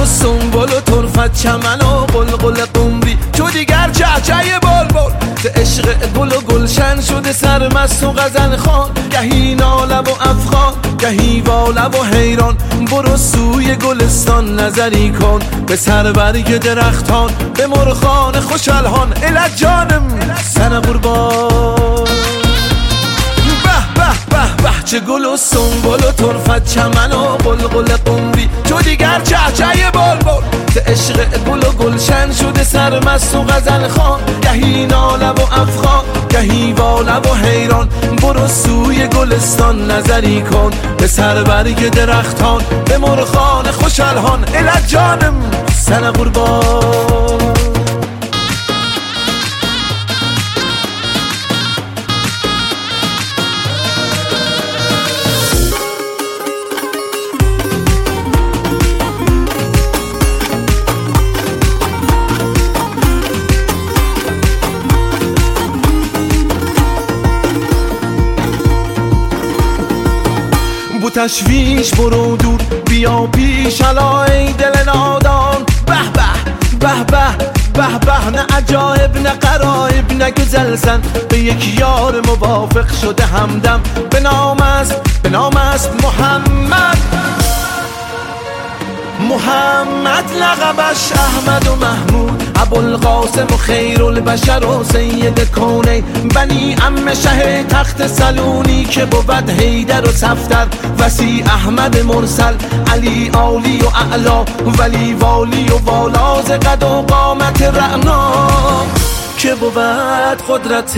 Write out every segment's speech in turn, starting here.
و سنبل و طرفت چمن و قلقل قمری تو دیگر چهچه بلبل ز عشق گل و گلشن شده سرمست و غزل خوان گهی ناله و افغان گهی واله و حیران برو سوی گلستان نظری کن به سربرگ درختان به مرغان خوش الحان الک جانم سن قربان چه گل و سنبل و طرفت چمن و قلقل قمری تو دیگر چهچه بلبل ز عشق گل و گلشن شده سرمست و غزل خوان گهی ناله و افغان گهی واله و حیران برو سوی گلستان نظری کن به سربرگ درختان به مرغان خوش الحان الک جانم سن قربان بو تشویش برو دور بیا پیش الا ای دل نادان به به به به به نه عجایب نه غرایب نه گزلزن به یک یار موافق شده همدم به نام است محمد لقبش احمد و محمود ابوالقاسم و خیرالبشر و سید کونین بنی عم شه تخت سلونی که بود حیدر و صفدر وسیع احمد مرسل علی عالی و اعلا ولی والی و والا ز قد و قامت رعنا که بود قدرت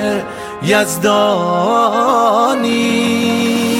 یزدانی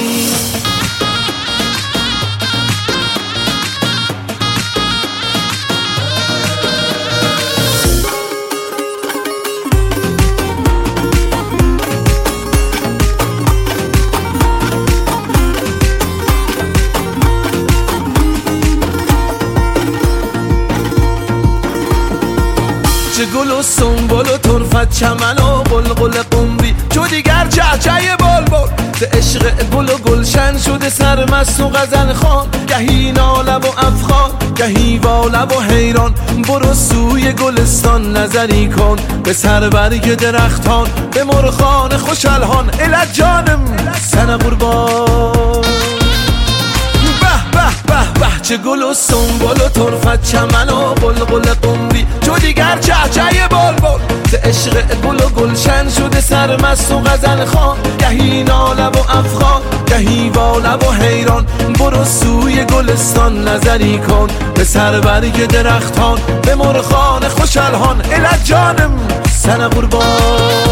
چه گل و سنبل و طرفت چمن و قلقل قمری تو دیگر چهچه بلبل ز عشق گل و گلشن شده سرمست و غزل خوان گهی ناله و افغان گهی واله و حیران برو سوی گلستان نظری کن به سربرگ درختان به مرغان خوش الحان الک جانم سن قربان چه گل و سنبل و طرفت چمن و قلقل قمری تو دیگر چهچه بلبل ز عشق گل و گلشن شده سرمست و غزل خوان گهی ناله و افغان گهی واله و حیران برو سوی گلستان نظری کن به سربرگ درختان به مرغان خوش الحان الک جانم سن قربان